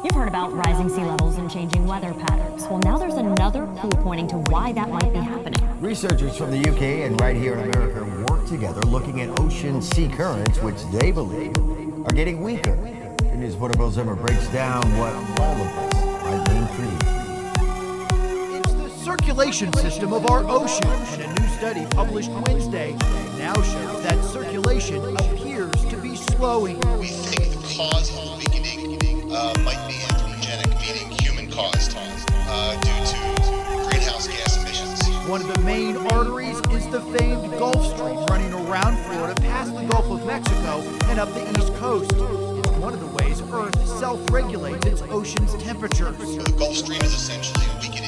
You've heard about rising sea levels and changing weather patterns. Well, now there's another clue pointing to why that might be happening. Researchers from the UK and right here in America work together looking at ocean sea currents, which they believe are getting weaker. The News Portable Zimmer breaks down what all of this might mean for you. It's the circulation system of our ocean, and a new study published Wednesday now shows that circulation appears to be slowing. We think the cause of the weakening might be anthropogenic, meaning human-caused, due to greenhouse gas emissions. One of the main arteries is the famed Gulf Stream running around Florida past the Gulf of Mexico and up the East Coast. It's one of the ways Earth self-regulates its ocean's temperatures. So the Gulf Stream is essentially weakening.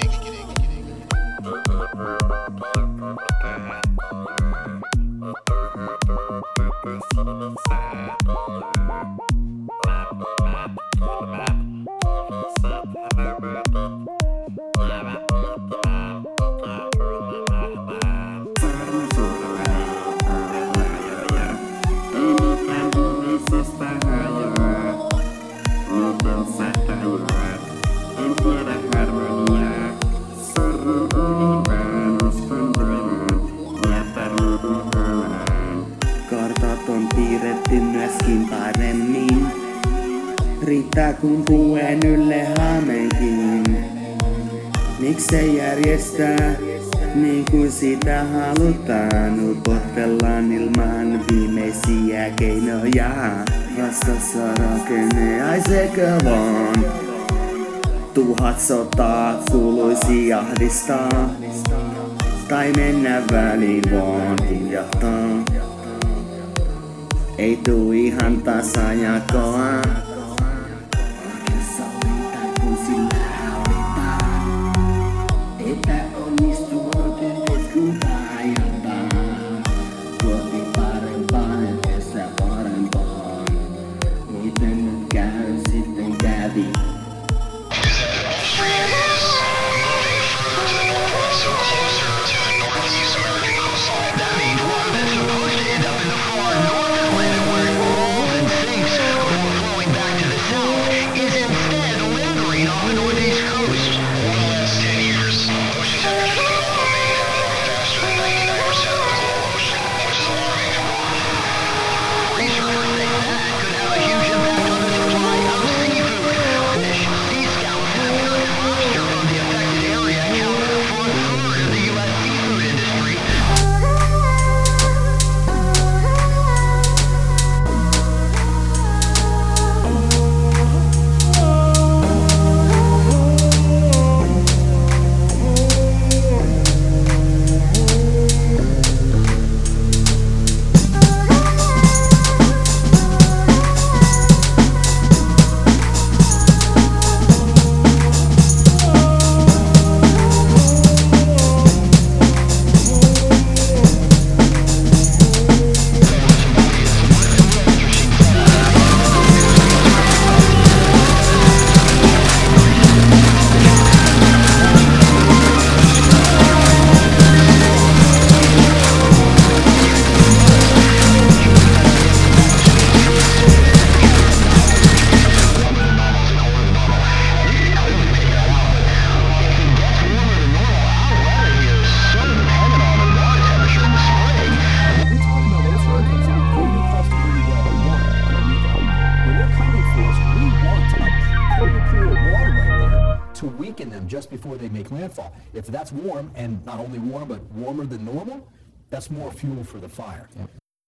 Kartat on piirretty myöskin paremmin. Riittää kun puen ylle haameenkin. Miksei järjestää niin kuin sitä halutaan? Upottellaan ilman viimeisiä keinoja. Vastassa rakenne, ai sekö vaan? 1000 sotaa kuuluisi ahdistaa. Tai mennä väliin vaan hujahtaa. Ei tuu ihan tasajakoa. Oikeassa olitaan kun sillä haulitaan. Epäonnistuvat yhdet kun hajataan. Kohti parempaa edessä parempaan. Miten nyt käy sitten kävi? To weaken them just before they make landfall. If that's warm, and not only warm, but warmer than normal, that's more fuel for the fire. Yep.